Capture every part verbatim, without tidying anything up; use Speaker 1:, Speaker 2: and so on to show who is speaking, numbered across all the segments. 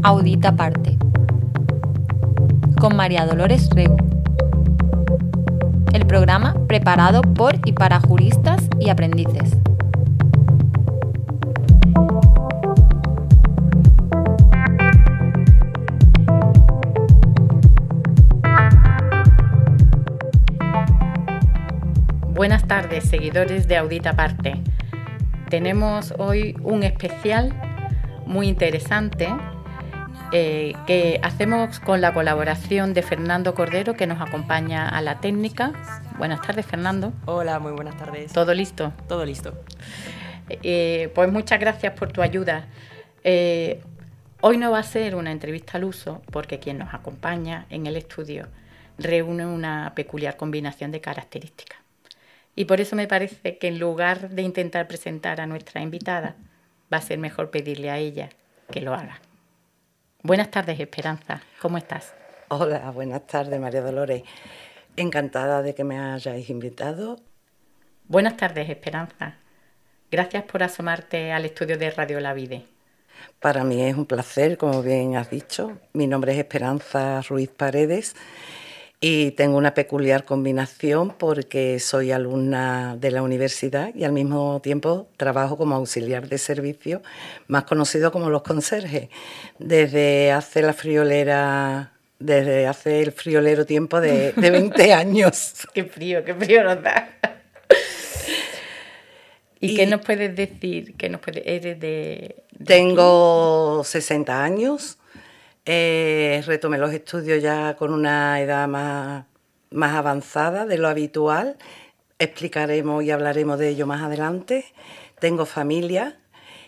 Speaker 1: Audita Aparte, con María Dolores Regu. El programa preparado por y para juristas y aprendices.
Speaker 2: Buenas tardes, seguidores de Audita Aparte. Tenemos hoy un especial muy interesante eh, que hacemos con la colaboración de Fernando Cordero, que nos acompaña a la técnica. Buenas tardes, Fernando.
Speaker 3: Hola, muy buenas tardes.
Speaker 2: ¿Todo listo?
Speaker 3: Todo listo.
Speaker 2: Eh, pues muchas gracias por tu ayuda. Eh, hoy no va a ser una entrevista al uso, porque quien nos acompaña en el estudio reúne una peculiar combinación de características. Y por eso me parece que en lugar de intentar presentar a nuestra invitada, va a ser mejor pedirle a ella que lo haga. Buenas tardes, Esperanza. ¿Cómo estás?
Speaker 4: Hola, buenas tardes, María Dolores. Encantada de que me hayáis invitado.
Speaker 2: Buenas tardes, Esperanza. Gracias por asomarte al estudio de Radio La Vide.
Speaker 4: Para mí es un placer, como bien has dicho. Mi nombre es Esperanza Ruiz Paredes. Y tengo una peculiar combinación porque soy alumna de la universidad y al mismo tiempo trabajo como auxiliar de servicio, más conocido como los conserjes, desde hace la friolera, desde hace el friolero tiempo de, de veinte años.
Speaker 2: Qué frío, qué frío nos da. ¿Y, ¿Y qué nos puedes decir? ¿Qué nos puedes, eres de, de
Speaker 4: Tengo aquí? sesenta años. Eh, retomé los estudios ya con una edad más, más avanzada de lo habitual. Explicaremos y hablaremos de ello más adelante. Tengo familia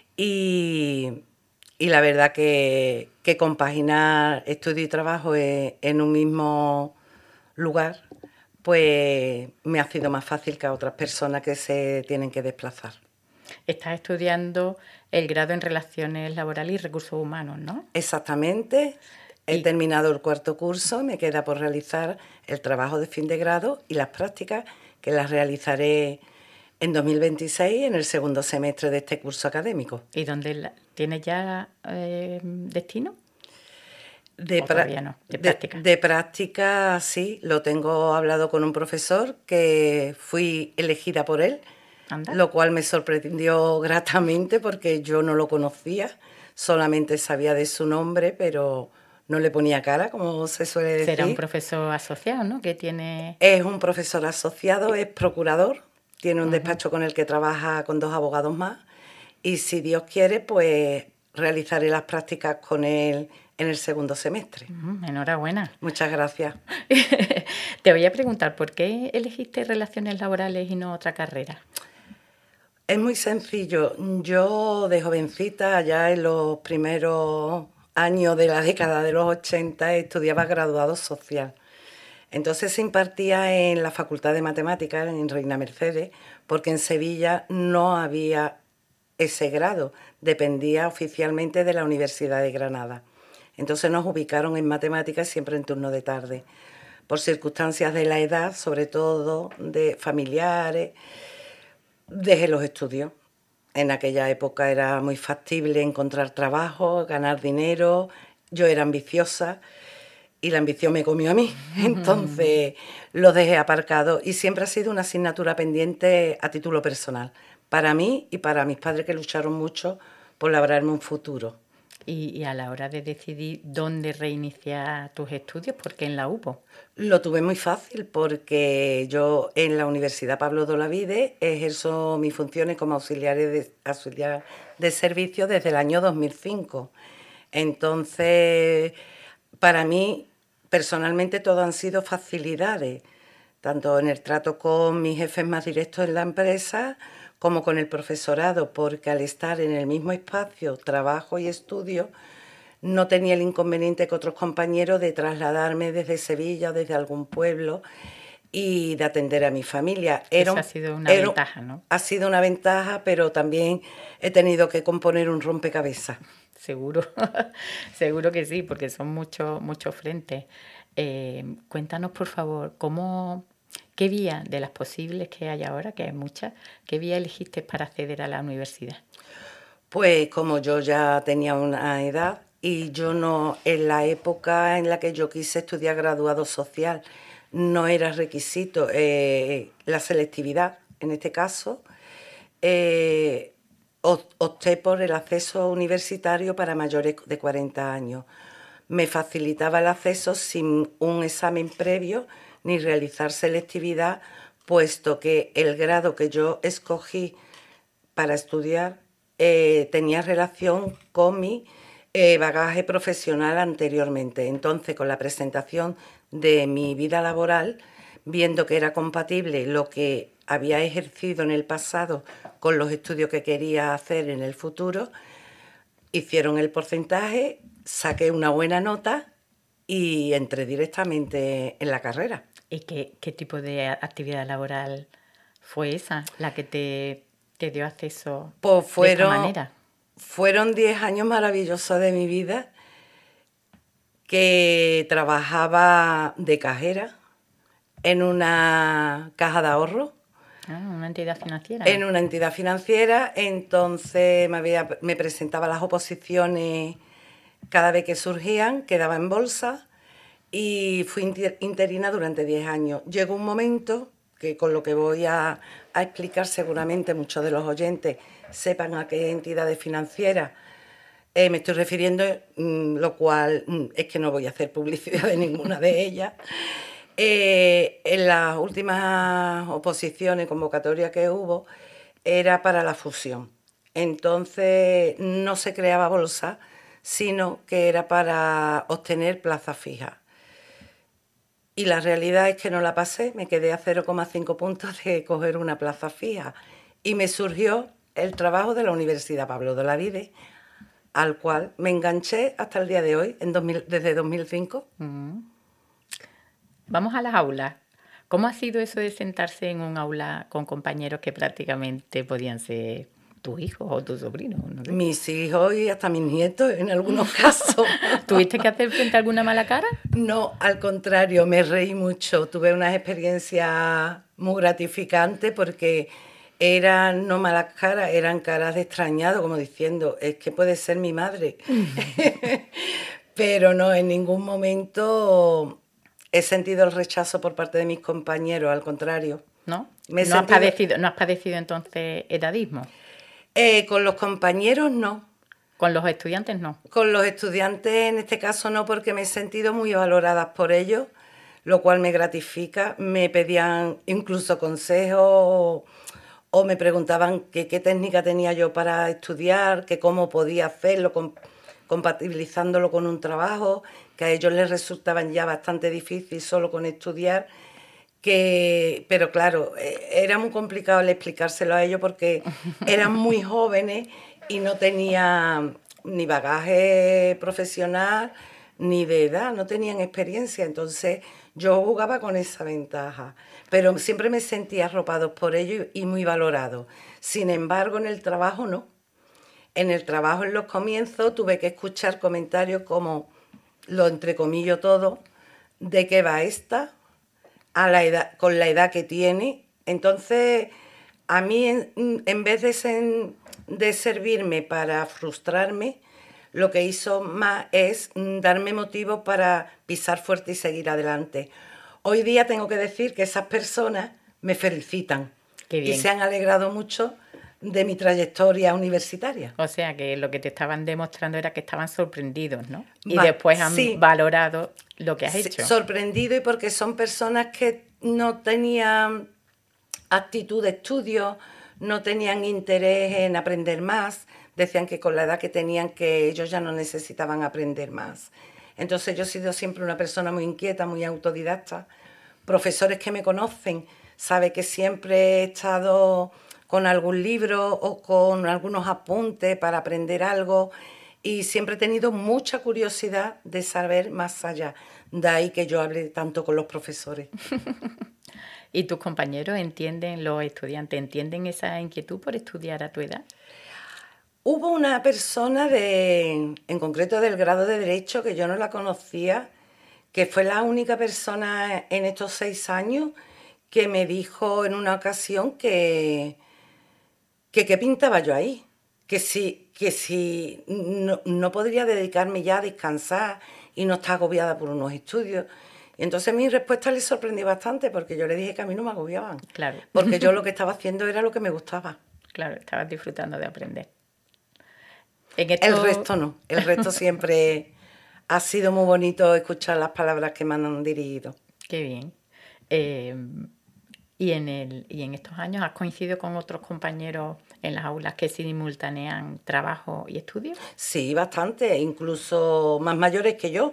Speaker 4: y, y la verdad que, que compaginar estudio y trabajo en, en un mismo lugar pues me ha sido más fácil que a otras personas que se tienen que desplazar.
Speaker 2: Estás estudiando el grado en Relaciones Laborales y Recursos Humanos, ¿no?
Speaker 4: Exactamente. He y... terminado el cuarto curso, me queda por realizar el trabajo de fin de grado y las prácticas que las realizaré en dos mil veintiséis, en el segundo semestre de este curso académico.
Speaker 2: ¿Y dónde la... tienes ya eh, destino?
Speaker 4: De, pra... no?
Speaker 2: de práctica.
Speaker 4: De, de práctica, sí, lo tengo hablado con un profesor que fui elegida por él.
Speaker 2: Anda.
Speaker 4: Lo cual me sorprendió gratamente porque yo no lo conocía, solamente sabía de su nombre, pero no le ponía cara, como se suele decir.
Speaker 2: Será un profesor asociado, ¿no? Que tiene...
Speaker 4: Es un profesor asociado, es procurador, tiene un uh-huh. despacho con el que trabaja con dos abogados más y si Dios quiere, pues realizaré las prácticas con él en el segundo semestre.
Speaker 2: Uh-huh. Enhorabuena.
Speaker 4: Muchas gracias.
Speaker 2: Te voy a preguntar, ¿por qué elegiste Relaciones Laborales y no otra carrera?
Speaker 4: Es muy sencillo. Yo de jovencita, ya en los primeros años de la década de los ochenta, estudiaba graduado social. Entonces se impartía en la Facultad de Matemáticas, en Reina Mercedes, porque en Sevilla no había ese grado, dependía oficialmente de la Universidad de Granada. Entonces nos ubicaron en matemáticas siempre en turno de tarde, por circunstancias de la edad, sobre todo de familiares. Dejé los estudios. En aquella época era muy factible encontrar trabajo, ganar dinero. Yo era ambiciosa y la ambición me comió a mí. Entonces los dejé aparcados y siempre ha sido una asignatura pendiente a título personal, para mí y para mis padres que lucharon mucho por labrarme un futuro.
Speaker 2: Y, y a la hora de decidir dónde reiniciar tus estudios, ¿por qué en la U P O?
Speaker 4: Lo tuve muy fácil porque yo en la Universidad Pablo de Olavide ejerzo mis funciones como auxiliar de, auxiliar de servicio desde el año dos mil cinco. Entonces, para mí, personalmente, todo han sido facilidades, tanto en el trato con mis jefes más directos en la empresa como con el profesorado, porque al estar en el mismo espacio, trabajo y estudio, no tenía el inconveniente que otros compañeros de trasladarme desde Sevilla o desde algún pueblo y de atender a mi familia.
Speaker 2: Era, Eso ha sido una
Speaker 4: era,
Speaker 2: ventaja, ¿no?
Speaker 4: Ha sido una ventaja, pero también he tenido que componer un rompecabezas.
Speaker 2: Seguro, seguro que sí, porque son muchos muchos frentes. Eh, cuéntanos, por favor, cómo... ¿Qué vía de las posibles que hay ahora, que hay muchas, qué vía elegiste para acceder a la universidad?
Speaker 4: Pues como yo ya tenía una edad, y yo no, en la época en la que yo quise estudiar graduado social, no era requisito eh, la selectividad, en este caso, eh, opté por el acceso universitario para mayores de cuarenta años. Me facilitaba el acceso sin un examen previo ni realizar selectividad, puesto que el grado que yo escogí para estudiar eh, tenía relación con mi eh, bagaje profesional anteriormente. Entonces, con la presentación de mi vida laboral, viendo que era compatible lo que había ejercido en el pasado con los estudios que quería hacer en el futuro, hicieron el porcentaje, saqué una buena nota y entré directamente en la carrera.
Speaker 2: ¿Y qué, qué tipo de actividad laboral fue esa, la que te, te dio acceso
Speaker 4: pues fueron,
Speaker 2: de esta manera?
Speaker 4: Fueron diez años maravillosos de mi vida, que trabajaba de cajera en una caja de ahorro.
Speaker 2: Ah, una entidad financiera.
Speaker 4: En una entidad financiera, entonces me, había, me presentaba las oposiciones cada vez que surgían, quedaba en bolsa y fui interina durante diez años. Llegó un momento que, con lo que voy a, a explicar, seguramente muchos de los oyentes sepan a qué entidades financieras eh, me estoy refiriendo, mmm, lo cual mmm, es que no voy a hacer publicidad de ninguna de ellas. Eh, en las últimas oposiciones, convocatorias que hubo, era para la fusión. Entonces no se creaba bolsa, sino que era para obtener plaza fija. Y la realidad es que no la pasé, me quedé a cero coma cinco puntos de coger una plaza fija. Y me surgió el trabajo de la Universidad Pablo de Olavide, al cual me enganché hasta el día de hoy, en dos mil, desde dos mil cinco.
Speaker 2: Mm. Vamos a las aulas. ¿Cómo ha sido eso de sentarse en un aula con compañeros que prácticamente podían ser tus hijos o tus sobrinos? No sé.
Speaker 4: Mis hijos y hasta mis nietos en algunos casos.
Speaker 2: ¿Tuviste que hacer frente a alguna mala cara?
Speaker 4: No, al contrario, me reí mucho. Tuve unas experiencias muy gratificantes porque eran no malas caras, eran caras de extrañado, como diciendo, es que puede ser mi madre. Pero no, en ningún momento he sentido el rechazo por parte de mis compañeros, al contrario.
Speaker 2: ¿No?
Speaker 4: Me
Speaker 2: ¿No,
Speaker 4: sentido...
Speaker 2: has padecido, ¿No has padecido entonces edadismo?
Speaker 4: Eh, con los compañeros no.
Speaker 2: ¿Con los estudiantes no?
Speaker 4: Con los estudiantes en este caso no, porque me he sentido muy valorada por ellos, lo cual me gratifica. Me pedían incluso consejos o, o me preguntaban que qué técnica tenía yo para estudiar, que cómo podía hacerlo, com, compatibilizándolo con un trabajo, que a ellos les resultaban ya bastante difícil solo con estudiar. Que, pero claro, era muy complicado el explicárselo a ellos porque eran muy jóvenes y no tenían ni bagaje profesional ni de edad, no tenían experiencia, entonces yo jugaba con esa ventaja, pero siempre me sentía arropado por ellos y muy valorado. Sin embargo, en el trabajo no. En el trabajo, en los comienzos, tuve que escuchar comentarios como, lo entrecomillo todo, de qué va esta, a la edad, con la edad que tiene. Entonces, a mí, en, en vez de, ser, de servirme para frustrarme, lo que hizo más es darme motivo para pisar fuerte y seguir adelante. Hoy día tengo que decir que esas personas me felicitan.
Speaker 2: Qué bien.
Speaker 4: Y se han alegrado mucho de mi trayectoria universitaria.
Speaker 2: O sea, que lo que te estaban demostrando era que estaban sorprendidos, ¿no? Y
Speaker 4: Va,
Speaker 2: después han
Speaker 4: sí,
Speaker 2: valorado lo que has
Speaker 4: sí,
Speaker 2: hecho.
Speaker 4: Sorprendido, y porque son personas que no tenían actitud de estudio, no tenían interés en aprender más, decían que con la edad que tenían que ellos ya no necesitaban aprender más. Entonces yo he sido siempre una persona muy inquieta, muy autodidacta. Profesores que me conocen saben que siempre he estado con algún libro o con algunos apuntes para aprender algo, y siempre he tenido mucha curiosidad de saber más allá. De ahí que yo hable tanto con los profesores.
Speaker 2: ¿Y tus compañeros entienden, los estudiantes, entienden esa inquietud por estudiar a tu edad?
Speaker 4: Hubo una persona, de, en concreto del grado de Derecho, que yo no la conocía, que fue la única persona en estos seis años que me dijo en una ocasión que que qué pintaba yo ahí. que si, que si no, no podría dedicarme ya a descansar y no estar agobiada por unos estudios. Y entonces mi respuesta le sorprendió bastante, porque yo le dije que a mí no me agobiaban.
Speaker 2: Claro.
Speaker 4: Porque yo lo que estaba haciendo era lo que me gustaba.
Speaker 2: Claro, estabas disfrutando de aprender. En esto...
Speaker 4: El resto no. El resto siempre ha sido muy bonito escuchar las palabras que me han dirigido.
Speaker 2: Qué bien. Eh, y, en el, y en estos años has coincidido con otros compañeros en las aulas que simultanean trabajo y estudio.
Speaker 4: Sí, bastante, incluso más mayores que yo.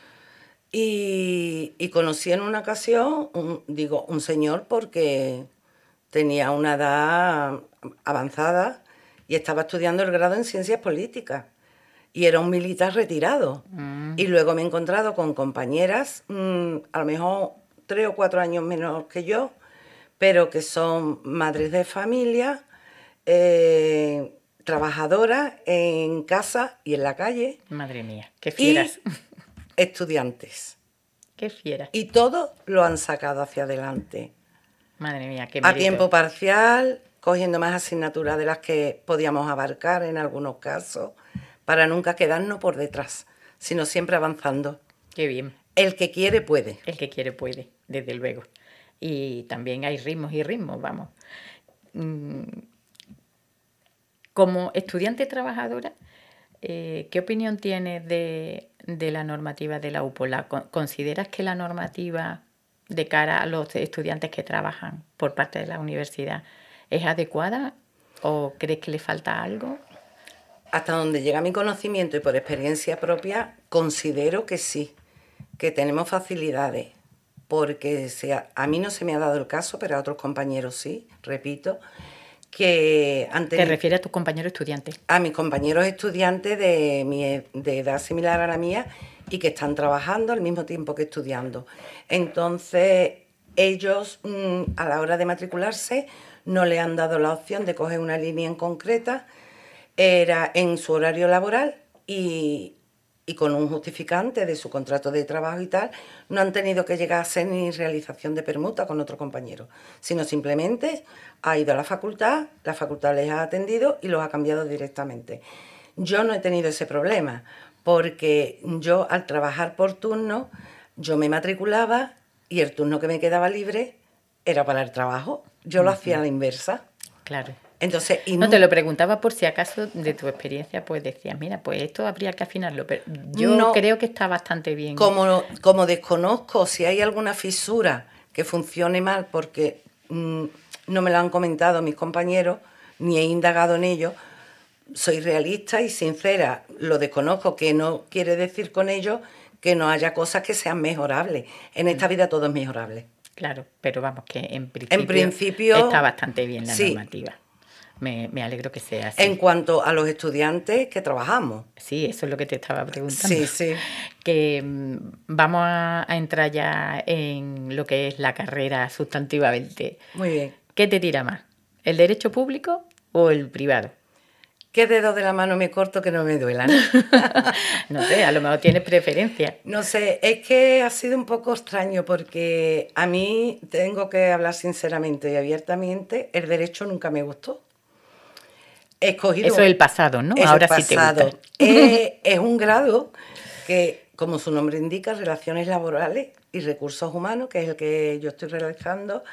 Speaker 4: Y, y conocí en una ocasión, un, digo, un señor porque tenía una edad avanzada y estaba estudiando el grado en Ciencias Políticas. Y era un militar retirado. Mm. Y luego me he encontrado con compañeras, mmm, a lo mejor tres o cuatro años menos que yo, pero que son madres de familia, eh, trabajadoras en casa y en la calle.
Speaker 2: Madre mía, qué fieras.
Speaker 4: Y estudiantes.
Speaker 2: Qué fieras.
Speaker 4: Y todos lo han sacado hacia adelante.
Speaker 2: Madre mía, qué
Speaker 4: A
Speaker 2: mérito.
Speaker 4: tiempo parcial, cogiendo más asignaturas de las que podíamos abarcar en algunos casos, para nunca quedarnos por detrás, sino siempre avanzando.
Speaker 2: Qué bien.
Speaker 4: El que quiere puede.
Speaker 2: El que quiere puede, desde luego. Y también hay ritmos y ritmos, vamos. Como estudiante trabajadora, eh, ¿qué opinión tienes de, de la normativa de la U P O? ¿La, ¿Consideras que la normativa de cara a los estudiantes que trabajan por parte de la universidad es adecuada o crees que le falta algo?
Speaker 4: Hasta donde llega mi conocimiento y por experiencia propia, considero que sí, que tenemos facilidades, porque sea, a mí no se me ha dado el caso, pero a otros compañeros sí, repito, que han tenido...
Speaker 2: ¿Te refieres a tus compañeros estudiantes?
Speaker 4: A mis compañeros estudiantes de, mi, de edad similar a la mía y que están trabajando al mismo tiempo que estudiando. Entonces, ellos mmm, a la hora de matricularse no le han dado la opción de coger una línea en concreta, era en su horario laboral y, y con un justificante de su contrato de trabajo y tal, no han tenido que llegar a hacer ni realización de permuta con otro compañero, sino simplemente ha ido a la facultad, la facultad les ha atendido y los ha cambiado directamente. Yo no he tenido ese problema, porque yo al trabajar por turno, yo me matriculaba y el turno que me quedaba libre era para el trabajo. Yo uh-huh. lo hacía a la inversa.
Speaker 2: Claro.
Speaker 4: Entonces, y
Speaker 2: no, no te lo preguntaba por si acaso de tu experiencia pues decías, mira, pues esto habría que afinarlo, pero yo no, creo que está bastante bien.
Speaker 4: Como, como desconozco si hay alguna fisura que funcione mal, porque mmm, no me lo han comentado mis compañeros, ni he indagado en ello, soy realista y sincera, lo desconozco, que no quiere decir con ello que no haya cosas que sean mejorables. En esta vida todo es mejorable.
Speaker 2: Claro, pero vamos, que en principio,
Speaker 4: en principio
Speaker 2: está bastante bien la
Speaker 4: sí.
Speaker 2: normativa. Me, me alegro que sea así.
Speaker 4: En cuanto a los estudiantes que trabajamos.
Speaker 2: Sí, eso es lo que te estaba preguntando.
Speaker 4: Sí, sí.
Speaker 2: Que um, vamos a, a entrar ya en lo que es la carrera sustantivamente.
Speaker 4: Muy bien.
Speaker 2: ¿Qué te tira más? ¿El derecho público o el privado?
Speaker 4: ¿Qué dedos de la mano me corto que no me duelan?
Speaker 2: No sé, a lo mejor tienes preferencia.
Speaker 4: No sé, es que ha sido un poco extraño porque a mí, tengo que hablar sinceramente y abiertamente, el derecho nunca me gustó. He escogido,
Speaker 2: eso es el pasado, ¿no?
Speaker 4: Es
Speaker 2: Ahora
Speaker 4: el pasado.
Speaker 2: Sí te gusta.
Speaker 4: Es, es un grado que, como su nombre indica, relaciones laborales y recursos humanos, que es el que yo estoy realizando,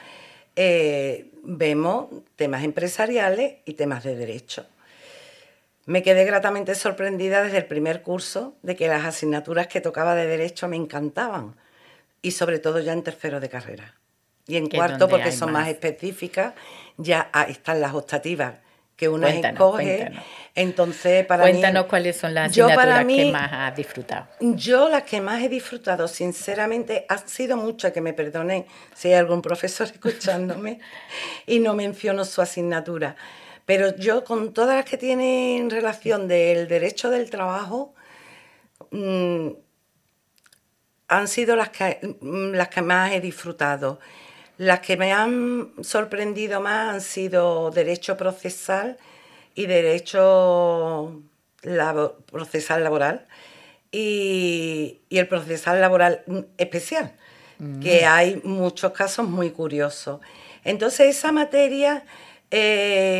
Speaker 4: eh, vemos temas empresariales y temas de derecho. Me quedé gratamente sorprendida desde el primer curso de que las asignaturas que tocaba de derecho me encantaban, y sobre todo ya en tercero de carrera. Y en cuarto, porque son más, más específicas, ya están las optativas que una
Speaker 2: cuéntanos,
Speaker 4: escoge.
Speaker 2: Cuéntanos.
Speaker 4: Entonces, para
Speaker 2: cuéntanos
Speaker 4: mí,
Speaker 2: cuáles son las asignaturas mí, que más has disfrutado.
Speaker 4: Yo las que más he disfrutado, sinceramente, han sido muchas, que me perdonen si hay algún profesor escuchándome y no menciono su asignatura. Pero yo, con todas las que tienen relación del derecho del trabajo, mmm, han sido las que, las que más he disfrutado. Las que me han sorprendido más han sido derecho procesal y derecho labo, procesal laboral y, y el procesal laboral especial, mm. que hay muchos casos muy curiosos. Entonces, esa materia... Eh,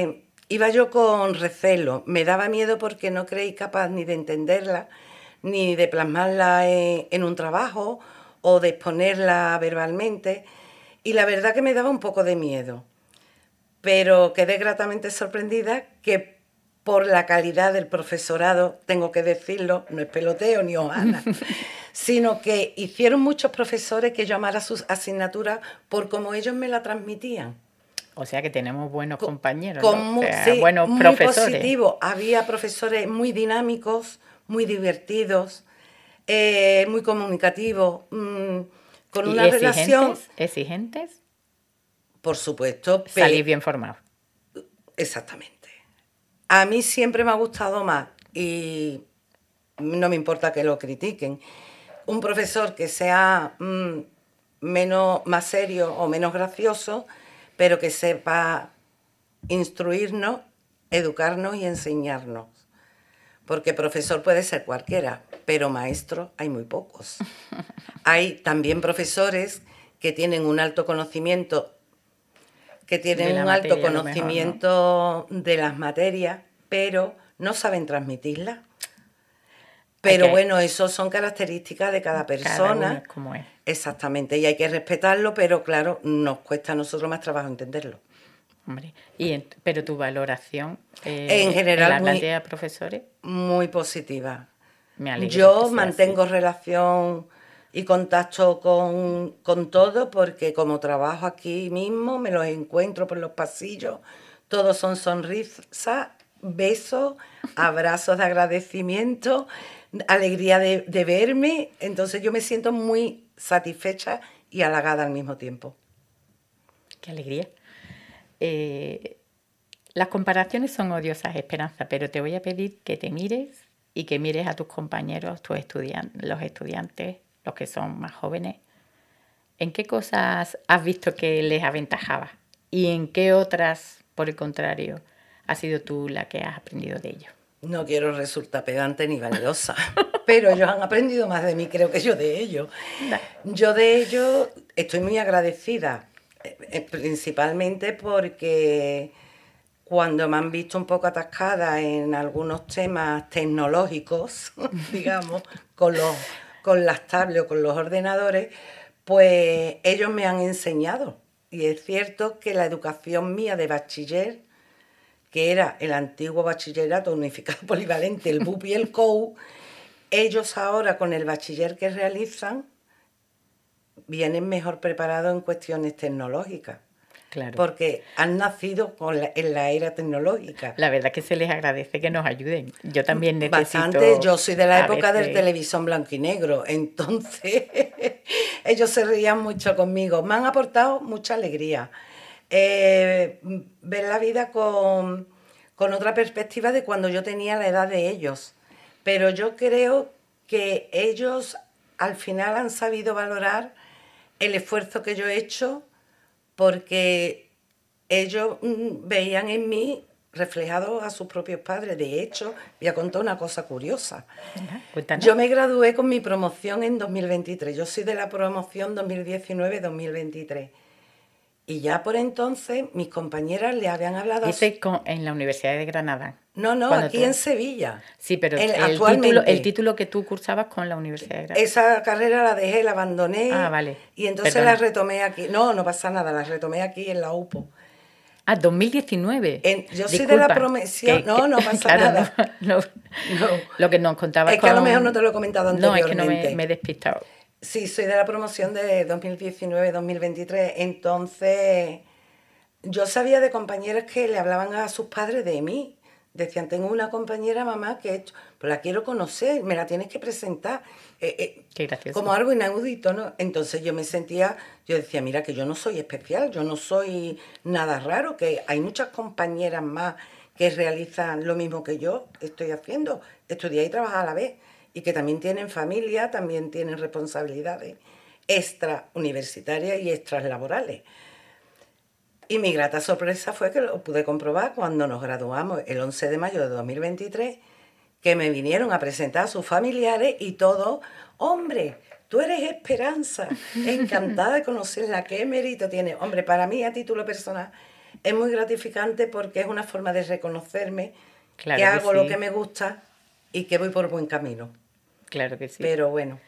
Speaker 4: iba yo con recelo, me daba miedo porque no creí capaz ni de entenderla, ni de plasmarla en, en un trabajo o de exponerla verbalmente, y la verdad que me daba un poco de miedo, pero quedé gratamente sorprendida que por la calidad del profesorado, tengo que decirlo, no es peloteo ni hojana, sino que hicieron muchos profesores que yo amara sus asignaturas por cómo ellos me la transmitían.
Speaker 2: O sea que tenemos buenos
Speaker 4: Con,
Speaker 2: compañeros,
Speaker 4: con
Speaker 2: ¿no?
Speaker 4: mu-
Speaker 2: O sea,
Speaker 4: sí,
Speaker 2: buenos
Speaker 4: muy
Speaker 2: profesores.
Speaker 4: positivo. Había profesores muy dinámicos, muy divertidos, eh, muy comunicativos, mmm, con
Speaker 2: ¿Y
Speaker 4: una relación,
Speaker 2: exigentes? ¿Exigentes?
Speaker 4: por supuesto,
Speaker 2: Salís
Speaker 4: pe-
Speaker 2: bien formados.
Speaker 4: exactamente. A mí siempre me ha gustado más, y no me importa que lo critiquen, un profesor que sea mm, menos, más serio o menos gracioso, pero que sepa instruirnos, educarnos y enseñarnos. Porque profesor puede ser cualquiera, pero maestro hay muy pocos. Hay también profesores que tienen un alto conocimiento, que tienen un alto
Speaker 2: materia,
Speaker 4: conocimiento mejor, ¿no? de las materias, pero no saben transmitirlas. Pero
Speaker 2: que,
Speaker 4: bueno, eso son características de cada persona.
Speaker 2: Cada uno es como es.
Speaker 4: Exactamente, y hay que respetarlo, pero claro, nos cuesta a nosotros más trabajo entenderlo.
Speaker 2: Hombre, y en, pero tu valoración
Speaker 4: eh, en general
Speaker 2: en la
Speaker 4: muy,
Speaker 2: plantilla de profesores
Speaker 4: muy positiva.
Speaker 2: Me alegro
Speaker 4: Yo
Speaker 2: que sea
Speaker 4: mantengo
Speaker 2: así.
Speaker 4: relación y contacto con, con todo porque como trabajo aquí mismo me los encuentro por los pasillos, todos son sonrisas, besos, abrazos de agradecimiento, alegría de, de verme, entonces yo me siento muy satisfecha y halagada al mismo tiempo.
Speaker 2: Qué alegría. Eh, las comparaciones son odiosas, Esperanza, pero te voy a pedir que te mires y que mires a tus compañeros, tus estudiantes, los estudiantes, los que son más jóvenes. ¿En qué cosas has visto que les aventajaba? ¿Y en qué otras, por el contrario, has sido tú la que has aprendido de ellos?
Speaker 4: No quiero resultar pedante ni vanidosa, pero ellos han aprendido más de mí, creo que yo de ellos. Yo de ellos estoy muy agradecida, principalmente porque cuando me han visto un poco atascada en algunos temas tecnológicos, digamos, con, los, con las tablets o con los ordenadores, pues ellos me han enseñado. Y es cierto que la educación mía de bachiller, que era el antiguo bachillerato unificado polivalente, el B U P y el C O U, ellos ahora con el bachiller que realizan vienen mejor preparados en cuestiones tecnológicas. Claro. Porque han nacido con la, en la era tecnológica.
Speaker 2: La verdad que se les agradece que nos ayuden. Yo también necesito...
Speaker 4: Bastante, yo soy de la época veces... del televisión blanco y negro, entonces ellos se reían mucho conmigo. Me han aportado mucha alegría. Eh, ver la vida con, con otra perspectiva de cuando yo tenía la edad de ellos. Pero yo creo que ellos al final han sabido valorar el esfuerzo que yo he hecho, porque ellos veían en mí reflejado a sus propios padres. De hecho, voy a contar una cosa curiosa.
Speaker 2: Cuéntanos.
Speaker 4: Yo me gradué con mi promoción en dos mil veintitrés. Yo soy de la promoción dos mil diecinueve dos mil veintitrés. Y ya por entonces mis compañeras le habían hablado...
Speaker 2: Dice con, en la Universidad de Granada.
Speaker 4: No, no, aquí tú... en Sevilla.
Speaker 2: Sí, pero
Speaker 4: el,
Speaker 2: el, título, el título que tú cursabas con la Universidad de Granada.
Speaker 4: Esa carrera la dejé, la abandoné.
Speaker 2: Ah, vale.
Speaker 4: Y entonces Perdona. la retomé aquí. No, no pasa nada, la retomé aquí en la U P O.
Speaker 2: Ah, dos mil diecinueve.
Speaker 4: En, yo
Speaker 2: Disculpa,
Speaker 4: soy de la promoción... No, no pasa claro, nada.
Speaker 2: No, no, no. Lo que nos contabas
Speaker 4: Es que con... a lo mejor no te lo he comentado anteriormente.
Speaker 2: No, es que no me, me he despistado.
Speaker 4: Sí, soy de la promoción de dos mil diecinueve dos mil veintitrés. Entonces... Yo sabía de compañeras que le hablaban a sus padres de mí. Decían, tengo una compañera, mamá, que pues la quiero conocer, me la tienes que presentar. Eh, eh,
Speaker 2: Qué gracioso.
Speaker 4: Como algo inaudito, ¿no? Entonces yo me sentía, yo decía, mira, que yo no soy especial, yo no soy nada raro, que hay muchas compañeras más que realizan lo mismo que yo estoy haciendo, estudiar y trabajar a la vez, y que también tienen familia, también tienen responsabilidades extra universitarias y extras laborales. Y mi grata sorpresa fue que lo pude comprobar cuando nos graduamos el once de mayo de dos mil veintitrés, que me vinieron a presentar a sus familiares y todos, hombre, tú eres Esperanza, encantada de conocerla, qué mérito tiene. Hombre, para mí a título personal es muy gratificante porque es una forma de reconocerme
Speaker 2: Claro
Speaker 4: que
Speaker 2: que
Speaker 4: hago lo
Speaker 2: sí.
Speaker 4: que me gusta y que voy por buen camino.
Speaker 2: Claro que sí.
Speaker 4: Pero bueno,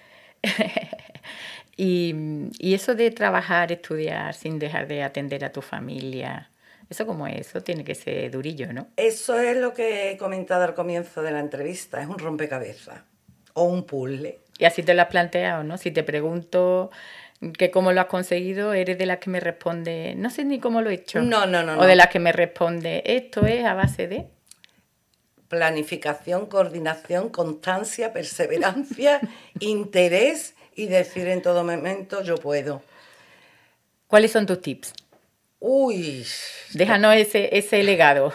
Speaker 2: Y, y eso de trabajar, estudiar sin dejar de atender a tu familia, eso como es, eso tiene que ser durillo, ¿no?
Speaker 4: eso es lo que he comentado al comienzo de la entrevista, es un rompecabezas o un puzzle.
Speaker 2: Y así te lo has planteado, ¿no? Si te pregunto que cómo lo has conseguido, eres de las que me responde, no sé ni cómo lo he hecho.
Speaker 4: No, no, no,
Speaker 2: O de
Speaker 4: no.
Speaker 2: las que me responde, esto es a base de...
Speaker 4: Planificación, coordinación, constancia, perseverancia, interés y decir en todo momento yo puedo.
Speaker 2: ¿Cuáles son tus tips?
Speaker 4: Uy,
Speaker 2: Déjanos ese, ese legado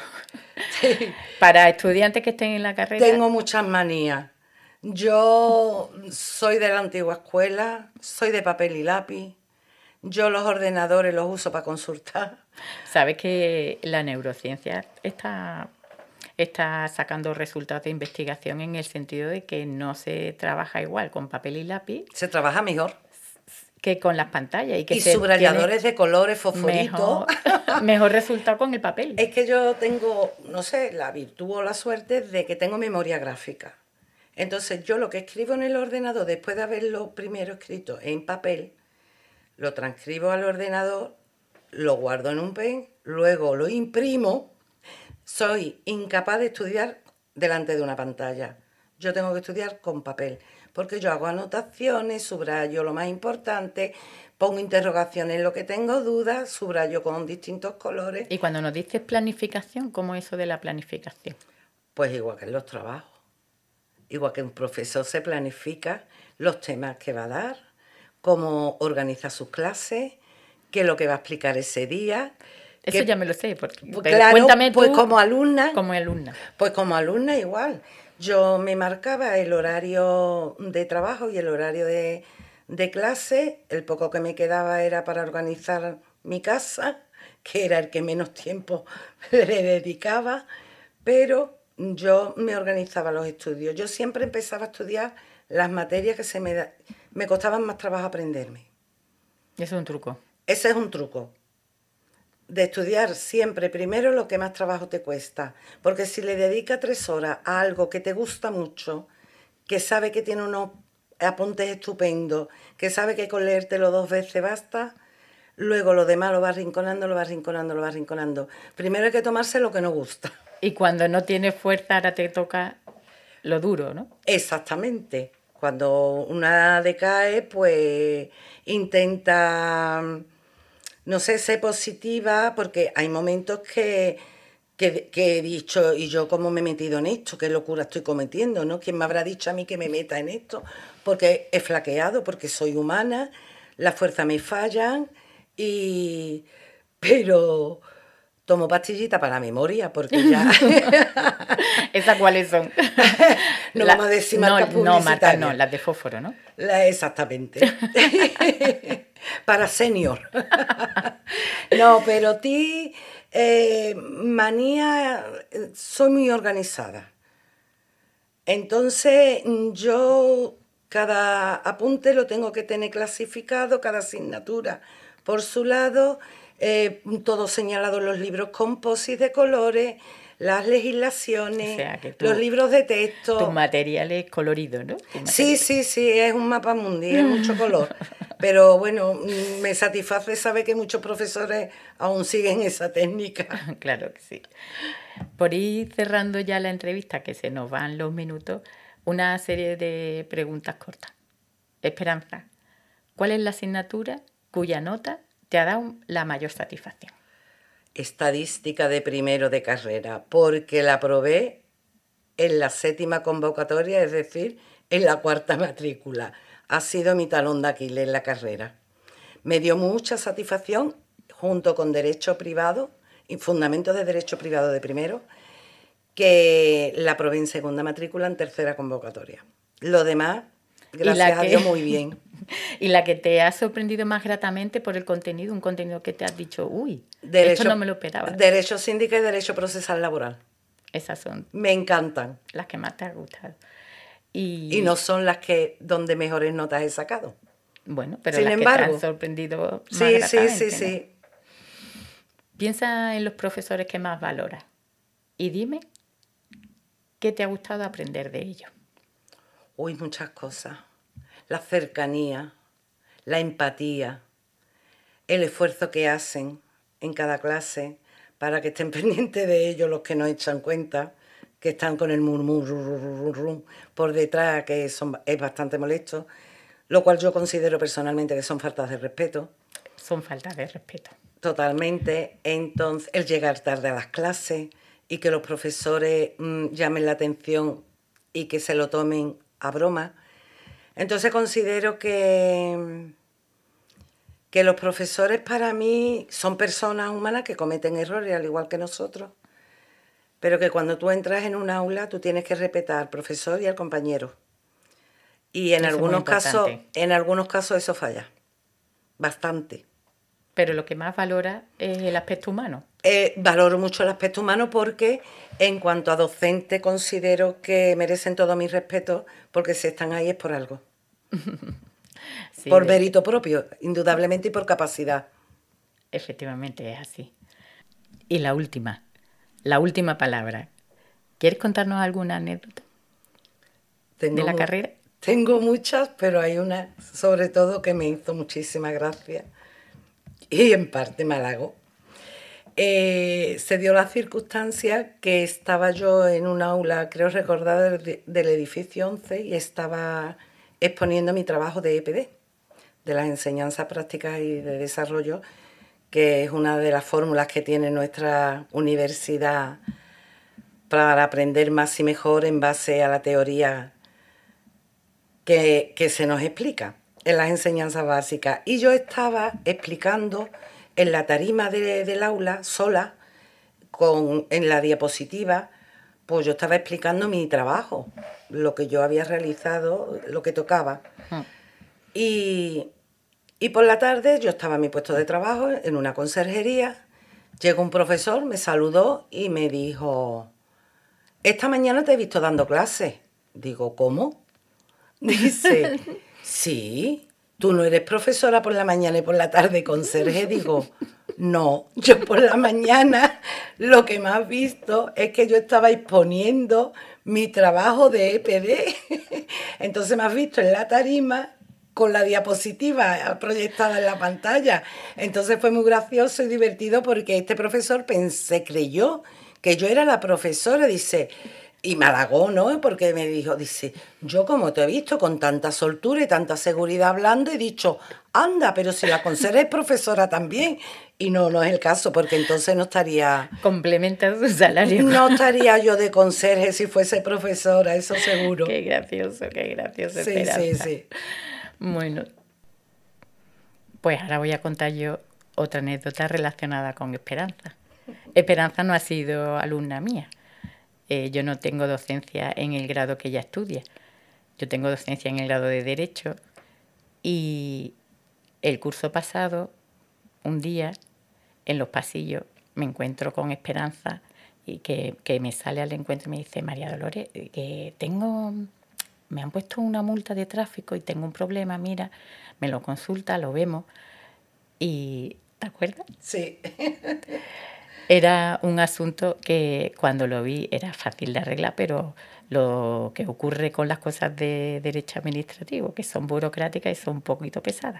Speaker 2: para estudiantes que estén en la carrera.
Speaker 4: tengo muchas manías. Yo soy de la antigua escuela, soy de papel y lápiz. Yo los ordenadores los uso para consultar.
Speaker 2: Sabes que la neurociencia está, está sacando resultados de investigación en el sentido de que no se trabaja igual con papel y lápiz
Speaker 4: Se trabaja mejor.
Speaker 2: que con las pantallas. Y, que
Speaker 4: Y
Speaker 2: se
Speaker 4: subrayadores
Speaker 2: tiene
Speaker 4: de colores, fosforitos.
Speaker 2: mejor, mejor resultado con el papel.
Speaker 4: Es que yo tengo, no sé, la virtud o la suerte de que tengo memoria gráfica. Entonces yo lo que escribo en el ordenador, después de haberlo primero escrito en papel, lo transcribo al ordenador, lo guardo en un pen, luego lo imprimo. Soy incapaz de estudiar delante de una pantalla. Yo tengo que estudiar con papel, porque yo hago anotaciones, subrayo lo más importante, pongo interrogaciones en lo que tengo dudas, subrayo con distintos colores.
Speaker 2: Y cuando nos dices planificación, ¿cómo es eso de la planificación?
Speaker 4: Pues igual que en los trabajos, igual que un profesor se planifica los temas que va a dar, cómo organiza sus clases, qué es lo que va a explicar ese día.
Speaker 2: Eso
Speaker 4: que,
Speaker 2: ya me lo sé, porque,
Speaker 4: pues
Speaker 2: pero
Speaker 4: claro,
Speaker 2: cuéntame tú
Speaker 4: pues como alumna,
Speaker 2: como alumna.
Speaker 4: pues como alumna igual. Yo me marcaba el horario de trabajo y el horario de, de clase, el poco que me quedaba era para organizar mi casa, que era el que menos tiempo le dedicaba, pero yo me organizaba los estudios. Yo siempre empezaba a estudiar las materias que se me, da, me costaban más trabajo aprenderme.
Speaker 2: Eso es un truco.
Speaker 4: Ese es un truco. De estudiar siempre primero lo que más trabajo te cuesta, porque si le dedicas tres horas a algo que te gusta mucho, que sabe que tiene unos apuntes estupendos, que sabe que con leértelo dos veces basta, luego lo demás lo vas rinconando, lo vas rinconando, lo vas rinconando. Primero hay que tomarse lo que no gusta.
Speaker 2: Y cuando no tienes fuerza, ahora te toca lo duro, ¿no?
Speaker 4: Exactamente. Cuando una decae, pues intenta... no sé, sé positiva, porque hay momentos que, que, que he dicho, y yo cómo me he metido en esto, qué locura estoy cometiendo, ¿no? ¿Quién me habrá dicho a mí que me meta en esto? Porque he flaqueado, porque soy humana, las fuerzas me fallan, y... pero tomo pastillita para la memoria, porque ya...
Speaker 2: ¿Esas cuáles son?
Speaker 4: no
Speaker 2: La,
Speaker 4: vamos a decir marcas
Speaker 2: no, no, marcas
Speaker 4: publicitarias.
Speaker 2: no, las de fósforo, ¿no?
Speaker 4: La, exactamente. Para senior. No, pero ti, eh, manía, soy muy organizada. Entonces, yo cada apunte lo tengo que tener clasificado, cada asignatura por su lado, eh, todo señalado en los libros con posis de colores, las legislaciones,
Speaker 2: O sea, que tú-
Speaker 4: los libros de texto.
Speaker 2: Tu material es colorido, ¿no? Tu
Speaker 4: Sí,
Speaker 2: material.
Speaker 4: sí, sí, es un mapa mundial, mucho color. Pero bueno, mm, me satisface saber que muchos profesores aún siguen esa técnica.
Speaker 2: Claro que sí. Por ir cerrando ya la entrevista, que se nos van los minutos, una serie de preguntas cortas. Esperanza, ¿cuál es la asignatura cuya nota te ha dado la mayor satisfacción?
Speaker 4: Estadística de primero de carrera, porque la probé en la séptima convocatoria, es decir, en la cuarta matrícula. Ha sido mi talón de Aquiles en la carrera. Me dio mucha satisfacción, junto con Derecho Privado y Fundamentos de Derecho Privado de primero, que la probé en segunda matrícula, en tercera convocatoria. Lo demás, gracias
Speaker 2: que,
Speaker 4: a Dios, muy bien.
Speaker 2: ¿Y la que te ha sorprendido más gratamente por el contenido? Un contenido que te has dicho, uy,
Speaker 4: Derecho,
Speaker 2: esto no me lo esperaba.
Speaker 4: Derecho síndico y Derecho procesal laboral.
Speaker 2: Esas son
Speaker 4: Me encantan.
Speaker 2: las que más te han gustado. Y,
Speaker 4: Y no son las que donde mejores notas he sacado.
Speaker 2: Bueno, pero
Speaker 4: Sin
Speaker 2: las
Speaker 4: embargo,
Speaker 2: que te han sorprendido más
Speaker 4: sí, sí,
Speaker 2: gratamente,
Speaker 4: sí,
Speaker 2: ¿no?
Speaker 4: sí.
Speaker 2: Piensa en los profesores que más valoras y dime qué te ha gustado aprender de ellos.
Speaker 4: Uy, muchas cosas. La cercanía, la empatía, el esfuerzo que hacen en cada clase para que estén pendientes de ellos los que no echan cuenta, que están con el murmur por detrás, que son, es bastante molesto, lo cual yo considero personalmente que son faltas de respeto.
Speaker 2: Son faltas de respeto.
Speaker 4: Totalmente. Entonces, el llegar tarde a las clases y que los profesores mmm, llamen la atención y que se lo tomen a broma. Entonces considero que, que los profesores para mí son personas humanas que cometen errores al igual que nosotros, pero que cuando tú entras en un aula tú tienes que respetar al profesor y al compañero. Y en
Speaker 2: Eso
Speaker 4: algunos casos, en algunos casos eso falla. Bastante.
Speaker 2: Pero lo que más valora es el aspecto humano.
Speaker 4: Eh, valoro mucho el aspecto humano porque en cuanto a docente considero que merecen todo mi respeto porque si están ahí es por algo. Sí, por mérito propio, indudablemente, y por capacidad.
Speaker 2: Efectivamente es así. Y la última, la última palabra. ¿Quieres contarnos alguna anécdota
Speaker 4: tengo
Speaker 2: de la carrera?
Speaker 4: Tengo muchas, pero hay una sobre todo que me hizo muchísima gracia y en parte me halagó. Eh, se dio la circunstancia que estaba yo en un aula, creo recordar, del, del edificio once y estaba exponiendo mi trabajo de E P D, de las enseñanzas prácticas y de desarrollo, que es una de las fórmulas que tiene nuestra universidad para aprender más y mejor en base a la teoría que, que se nos explica en las enseñanzas básicas. Y yo estaba explicando en la tarima de, del aula, sola, con, en la diapositiva, pues yo estaba explicando mi trabajo, lo que yo había realizado, lo que tocaba. Mm. Y, y por la tarde yo estaba en mi puesto de trabajo, en una conserjería, llegó un profesor, me saludó y me dijo, esta mañana te he visto dando clases. Digo, ¿cómo? Dice, sí, ¿tú no eres profesora por la mañana y por la tarde conserje? Digo, no, yo por la mañana lo que me has visto es que yo estaba exponiendo mi trabajo de E P D. Entonces me has visto en la tarima con la diapositiva proyectada en la pantalla. Entonces fue muy gracioso y divertido porque este profesor pensé, creyó que yo era la profesora, dice... Y me halagó, ¿no? Porque me dijo, dice, yo como te he visto con tanta soltura y tanta seguridad hablando, he dicho, anda, pero si la conserje es profesora también. Y no, no es el caso, porque entonces no estaría...
Speaker 2: Complementa su salario.
Speaker 4: No estaría yo de conserje si fuese profesora, eso seguro.
Speaker 2: Qué gracioso, qué gracioso.
Speaker 4: Sí,
Speaker 2: Esperanza.
Speaker 4: sí, sí.
Speaker 2: Bueno, pues ahora voy a contar yo otra anécdota relacionada con Esperanza. Esperanza no ha sido alumna mía. Eh, yo no tengo docencia en el grado que ella estudia. Yo tengo docencia en el grado de Derecho y el curso pasado, un día, en los pasillos, me encuentro con Esperanza y que, que me sale al encuentro y me dice, María Dolores, que tengo, me han puesto una multa de tráfico y tengo un problema, mira, me lo consulta, lo vemos. Y, ¿te acuerdas?
Speaker 4: Sí.
Speaker 2: Era un asunto que cuando lo vi era fácil de arreglar, pero lo que ocurre con las cosas de derecho administrativo, que son burocráticas y son un poquito pesadas.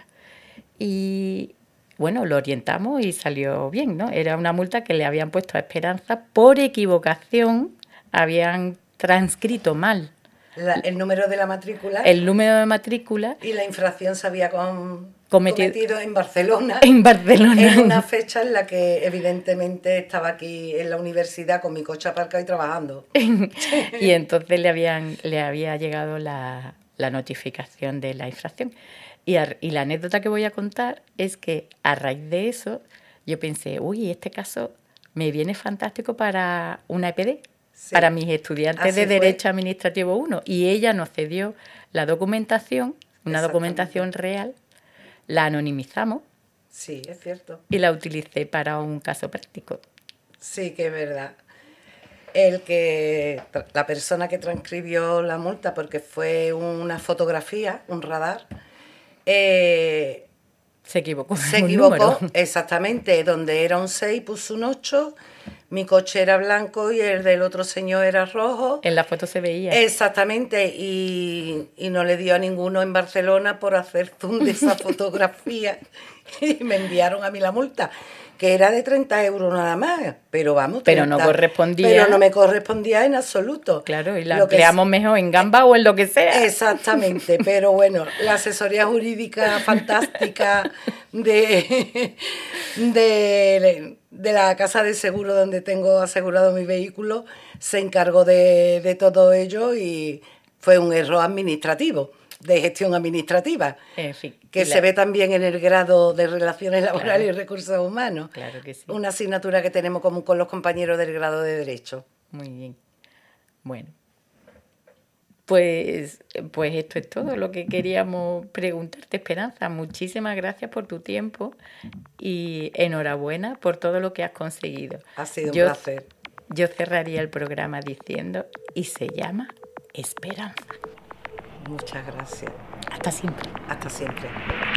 Speaker 2: Y bueno, lo orientamos y salió bien, ¿no? Era una multa que le habían puesto a Esperanza por equivocación, habían transcrito mal.
Speaker 4: La, el número de la matrícula.
Speaker 2: El número de matrícula.
Speaker 4: Y la infracción se había con,
Speaker 2: cometido,
Speaker 4: cometido en Barcelona.
Speaker 2: En Barcelona.
Speaker 4: En una fecha en la que evidentemente estaba aquí en la universidad con mi coche aparcado y trabajando.
Speaker 2: Y entonces le, habían, le había llegado la, la notificación de la infracción. Y, a, y la anécdota que voy a contar es que a raíz de eso yo pensé, uy, este caso me viene fantástico para una E P D. Sí, para mis estudiantes de Derecho Administrativo uno. Y ella nos cedió la documentación, una documentación real, la anonimizamos.
Speaker 4: Sí, es cierto.
Speaker 2: Y la utilicé para un caso práctico.
Speaker 4: Sí, que es verdad. El que, la persona que transcribió la multa, porque fue una fotografía, un radar, eh,
Speaker 2: Se equivocó.
Speaker 4: Se
Speaker 2: un
Speaker 4: equivocó,
Speaker 2: número.
Speaker 4: exactamente, donde era un seis puso un ocho, mi coche era blanco y el del otro señor era rojo.
Speaker 2: En la foto se veía.
Speaker 4: Exactamente, y, y no le dio a ninguno en Barcelona por hacer zoom de esa fotografía y me enviaron a mí la multa, que era de treinta euros nada más, pero vamos,
Speaker 2: Pero
Speaker 4: treinta,
Speaker 2: no correspondía.
Speaker 4: Pero no me correspondía en absoluto.
Speaker 2: Claro, y la
Speaker 4: Lo que
Speaker 2: empleamos
Speaker 4: es-
Speaker 2: mejor en gamba o en lo que sea.
Speaker 4: Exactamente, pero bueno, la asesoría jurídica fantástica de, de, de la casa de seguro donde tengo asegurado mi vehículo se encargó de, de todo ello y fue un error administrativo, de gestión administrativa,
Speaker 2: En fin.
Speaker 4: que
Speaker 2: y
Speaker 4: se
Speaker 2: la-
Speaker 4: ve también en el grado de Relaciones Laborales
Speaker 2: Claro.
Speaker 4: y Recursos Humanos,
Speaker 2: Claro que sí.
Speaker 4: una asignatura que tenemos común con los compañeros del grado de Derecho.
Speaker 2: Muy bien. Bueno. Pues, pues esto es todo lo que queríamos preguntarte, Esperanza. Muchísimas gracias por tu tiempo y enhorabuena por todo lo que has conseguido.
Speaker 4: Ha sido un
Speaker 2: Yo-
Speaker 4: placer.
Speaker 2: Yo cerraría el programa diciendo, y se llama Esperanza.
Speaker 4: Muchas gracias.
Speaker 2: Hasta siempre.
Speaker 4: Hasta siempre.